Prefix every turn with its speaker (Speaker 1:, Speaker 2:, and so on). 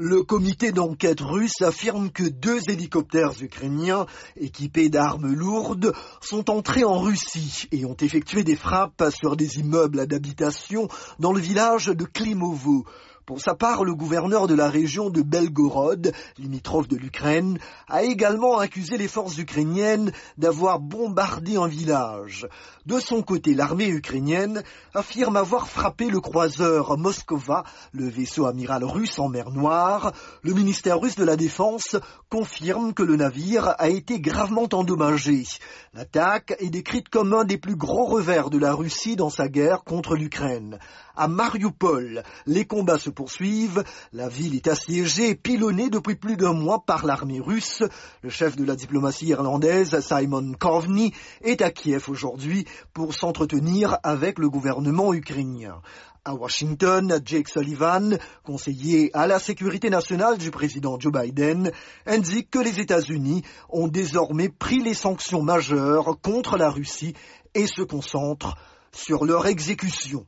Speaker 1: Le comité d'enquête russe affirme que 2 hélicoptères ukrainiens équipés d'armes lourdes sont entrés en Russie et ont effectué des frappes sur des immeubles d'habitation dans le village de Klimovo. Pour sa part, le gouverneur de la région de Belgorod, limitrophe de l'Ukraine, a également accusé les forces ukrainiennes d'avoir bombardé un village. De son côté, l'armée ukrainienne affirme avoir frappé le croiseur Moskova, le vaisseau amiral russe en mer Noire. Le ministère russe de la Défense confirme que le navire a été gravement endommagé. L'attaque est décrite comme un des plus gros revers de la Russie dans sa guerre contre l'Ukraine. À Mariupol, les combats se poursuivent. La ville est assiégée et pilonnée depuis plus d'1 mois par l'armée russe. Le chef de la diplomatie irlandaise, Simon Coveney, est à Kiev aujourd'hui pour s'entretenir avec le gouvernement ukrainien. À Washington, Jake Sullivan, conseiller à la sécurité nationale du président Joe Biden, indique que les États-Unis ont désormais pris les sanctions majeures contre la Russie et se concentrent sur leur exécution.